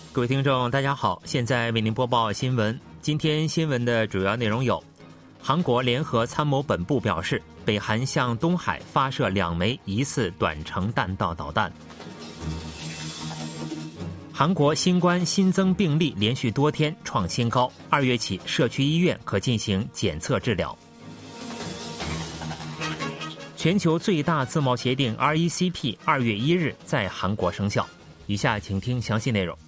各位听众大家好，现在为您播报新闻。今天新闻的主要内容有：韩国联合参谋本部表示，北韩向东海发射2枚疑似短程弹道导弹；韩国新冠新增病例连续多天创新高，2月起社区医院可进行检测治疗。全球最大自贸协定 RCEP 2月1日在韩国生效。以下请听详细内容。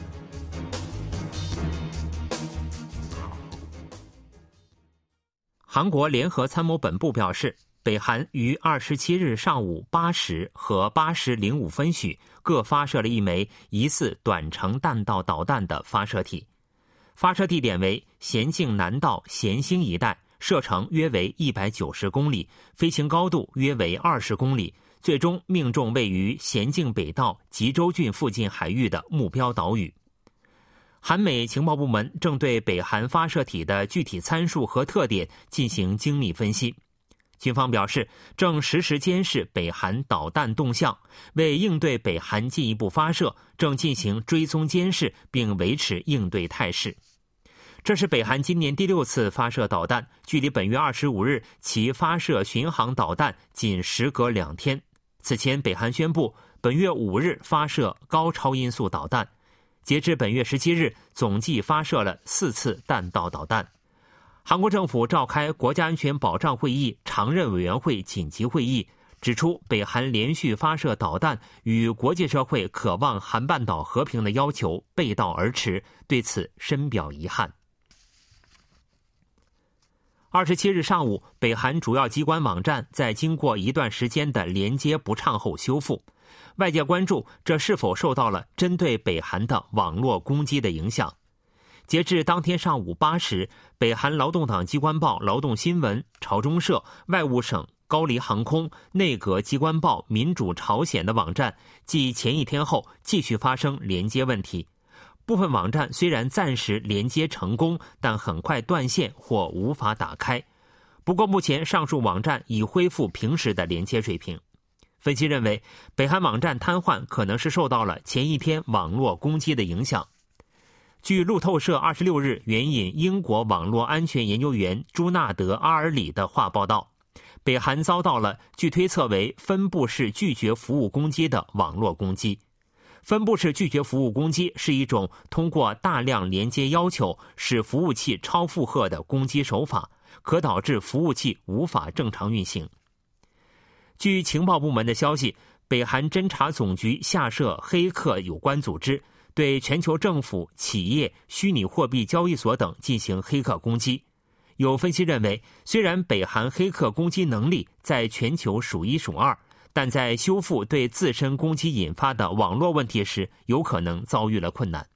韩国联合参谋本部表示，北韩于27日上午8时和8时05分许各发射了1枚疑似短程弹道导弹的发射体，发射地点为咸镜南道咸兴一带，射程约为190公里，飞行高度约为20公里，最终命中位于咸镜北道吉州郡附近海域的目标岛屿。韩美情报部门正对北韩发射体的具体参数和特点进行精密分析。军方表示，正实时监视北韩导弹动向，为应对北韩进一步发射，正进行追踪监视并维持应对态势。这是北韩今年第6次发射导弹，距离本月25日其发射巡航导弹仅时隔2天。此前，北韩宣布本月5日发射高超音速导弹。截至本月17日，总计发射了4次弹道导弹。韩国政府召开国家安全保障会议常任委员会紧急会议，指出北韩连续发射导弹与国际社会渴望韩半岛和平的要求背道而驰，对此深表遗憾。27日上午，北韩主要机关网站在经过一段时间的连接不畅后修复。外界关注这是否受到了针对北韩的网络攻击的影响。截至当天上午8时，北韩劳动党机关报劳动新闻、朝中社、外务省、高丽航空、内阁机关报民主朝鲜的网站继前一天后继续发生连接问题。部分网站虽然暂时连接成功，但很快断线或无法打开。不过目前上述网站已恢复平时的连接水平。分析认为，北韩网站瘫痪可能是受到了前一天网络攻击的影响。据路透社26日援引英国网络安全研究员朱纳德·阿尔里的话报道，北韩遭到了据推测为分布式拒绝服务攻击的网络攻击。分布式拒绝服务攻击是一种通过大量连接要求使服务器超负荷的攻击手法，可导致服务器无法正常运行。据情报部门的消息，北韩侦察总局下设黑客有关组织，对全球政府、企业、虚拟货币交易所等进行黑客攻击。有分析认为，虽然北韩黑客攻击能力在全球数1数2，但在修复对自身攻击引发的网络问题时，有可能遭遇了困难。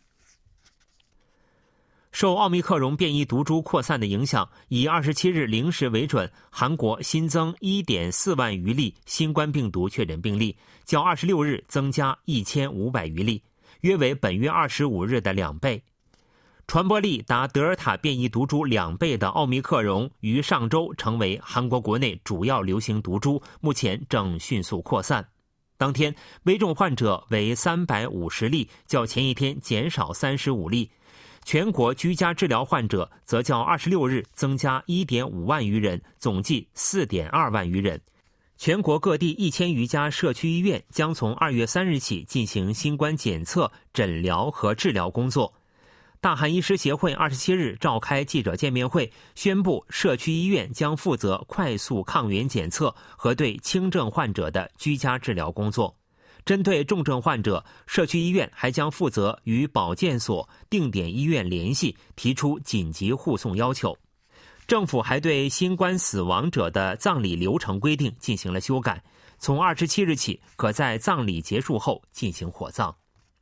受奥密克戎变异毒株扩散的影响，以27日0时为准，韩国新增 1.4 万余例新冠病毒确诊病例，较26日增加1500余例，约为本月25日的2倍。传播力达德尔塔变异毒株2倍的奥密克戎于上周成为韩国国内主要流行毒株，目前正迅速扩散。当天危重患者为350例，较前一天减少35例。全国居家治疗患者则较26日增加 1.5 万余人，总计 4.2 万余人。全国各地1000余家社区医院将从2月3日起进行新冠检测、诊疗和治疗工作。大韩医师协会27日召开记者见面会，宣布社区医院将负责快速抗原检测和对轻症患者的居家治疗工作。针对重症患者，社区医院还将负责与保健所、定点医院联系，提出紧急护送要求。政府还对新冠死亡者的葬礼流程规定进行了修改，从27日起可在葬礼结束后进行火葬。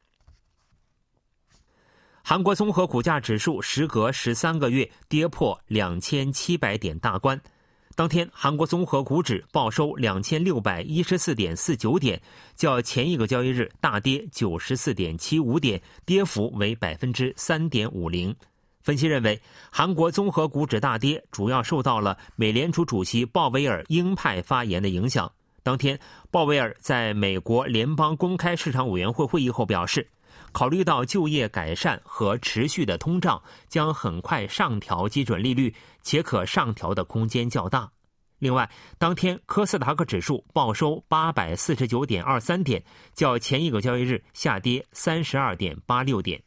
韩国综合股价指数时隔13个月跌破2700点大关。当天，韩国综合股指报收2614.49点，较前一个交易日大跌94.75点，跌幅为 3.50%。分析认为，韩国综合股指大跌主要受到了美联储主席鲍威尔鹰派发言的影响。当天，鲍威尔在美国联邦公开市场委员会会议后表示， 考虑到就业改善和持续的通胀，将很快上调基准利率，且可上调的空间较大。另外，当天科斯达克指数报收 849.23 点，较前一个交易日下跌 32.86 点。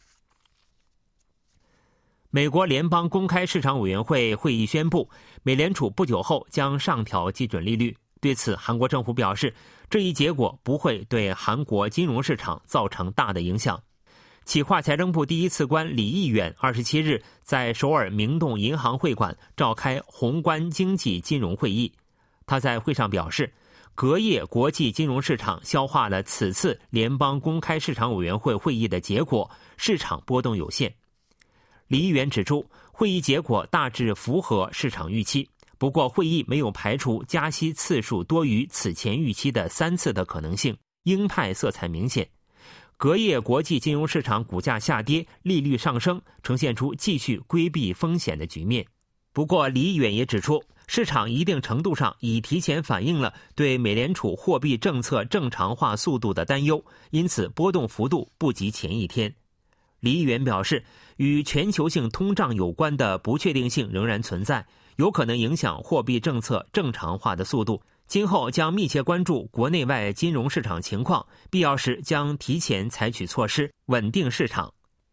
美国联邦公开市场委员会会议宣布，美联储不久后将上调基准利率。对此，韩国政府表示，这一结果不会对韩国金融市场造成大的影响。企划财政部第一次官李义远27日在首尔明洞银行会馆召开宏观经济金融会议。他在会上表示，隔夜国际金融市场消化了此次联邦公开市场委员会会议的结果，市场波动有限。李义远指出，会议结果大致符合市场预期，不过会议没有排除加息次数多于此前预期的3次的可能性，鹰派色彩明显。隔夜国际金融市场股价下跌，利率上升，呈现出继续规避风险的局面。不过李义远也指出，市场一定程度上已提前反映了对美联储货币政策正常化速度的担忧，因此波动幅度不及前一天。李义远表示，与全球性通胀有关的不确定性仍然存在，有可能影响货币政策正常化的速度。今后将密切关注国内外金融市场情况，必要时将提前采取措施，稳定市场。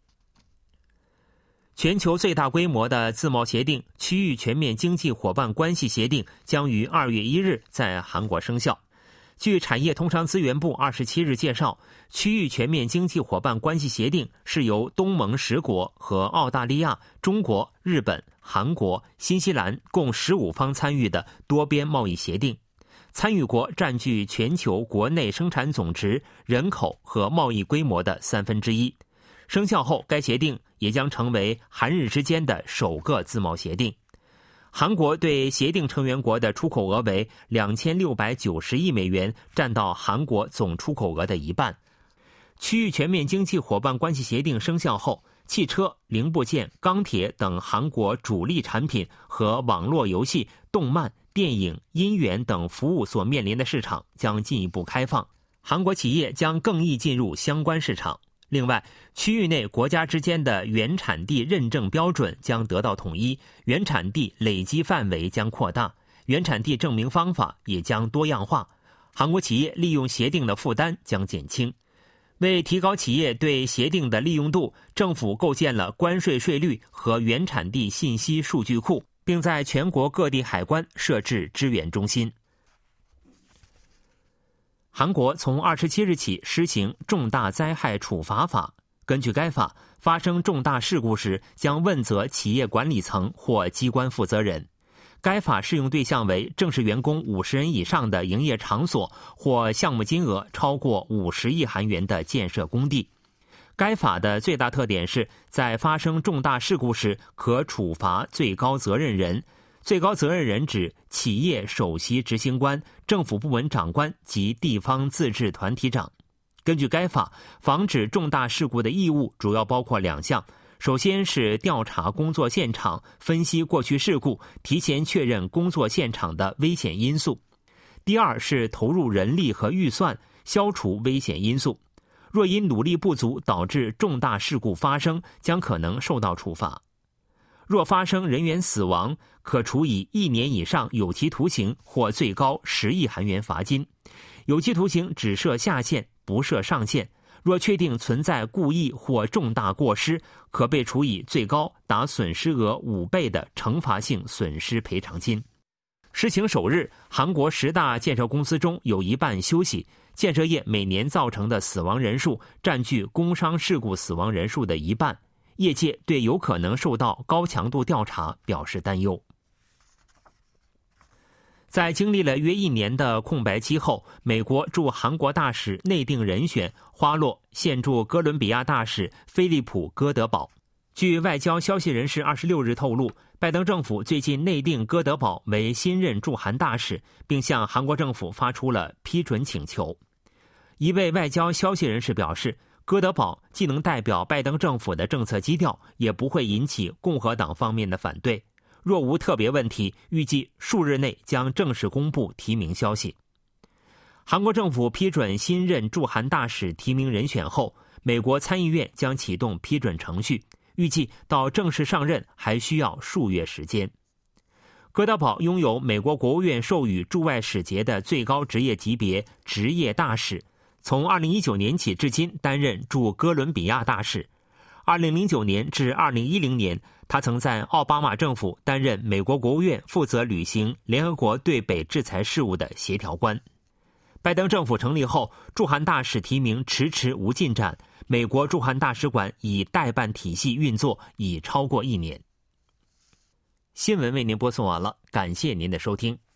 全球最大规模的自贸协定区域全面经济伙伴关系协定将于2月1日在韩国生效。据产业通商资源部27日介绍，区域全面经济伙伴关系协定是由东盟10国和澳大利亚、中国、日本、韩国、新西兰共15方参与的多边贸易协定。参与国占据全球国内生产总值、人口和贸易规模的1/3。生效后，该协定也将成为韩日之间的首个自贸协定。韩国对协定成员国的出口额为2690亿美元，占到韩国总出口额的一半。区域全面经济伙伴关系协定生效后，汽车、零部件、钢铁等韩国主力产品和网络游戏、动漫、电影、音源等服务所面临的市场将进一步开放，韩国企业将更易进入相关市场。另外，区域内国家之间的原产地认证标准将得到统一，原产地累积范围将扩大，原产地证明方法也将多样化，韩国企业利用协定的负担将减轻。为提高企业对协定的利用度，政府构建了关税税率和原产地信息数据库，并在全国各地海关设置支援中心。韩国从27日起施行重大灾害处罚法，根据该法，发生重大事故时将问责企业管理层或机关负责人。该法适用对象为正式员工50人以上的营业场所或项目金额超过50亿韩元的建设工地。该法的最大特点是在发生重大事故时可处罚最高责任人。最高责任人指企业首席执行官、政府部门长官及地方自治团体长。根据该法，防止重大事故的义务主要包括2项。首先是调查工作现场，分析过去事故，提前确认工作现场的危险因素。第二是投入人力和预算，消除危险因素。若因努力不足导致重大事故发生，将可能受到处罚。若发生人员死亡，可处以1年以上有期徒刑或最高10亿韩元罚金。有期徒刑只设下限，不设上限。若确定存在故意或重大过失，可被处以最高达损失额5倍的惩罚性损失赔偿金。施行首日，韩国10大建设公司中有一半休息，建设业每年造成的死亡人数占据工伤事故死亡人数的一半。业界对有可能受到高强度调查表示担忧。在经历了约1年的空白期后，美国驻韩国大使内定人选花落现驻哥伦比亚大使菲利普·戈德堡。据外交消息人士26日透露，拜登政府最近内定戈德堡为新任驻韩大使，并向韩国政府发出了批准请求。一位外交消息人士表示，戈德堡既能代表拜登政府的政策基调，也不会引起共和党方面的反对。若无特别问题，预计数日内将正式公布提名消息。韩国政府批准新任驻韩大使提名人选后， 美国参议院将启动批准程序，预计到正式上任还需要数月时间。戈德堡拥有美国国务院授予驻外使节的最高职业级别职业大使，从2019年起至今担任驻哥伦比亚大使。2009年至2010年，他曾在奥巴马政府担任美国国务院负责履行联合国对北制裁事务的协调官。拜登政府成立后，驻韩大使提名迟迟无进展，美国驻韩大使馆以代办体系运作已超过1年。新闻为您播送完了，感谢您的收听。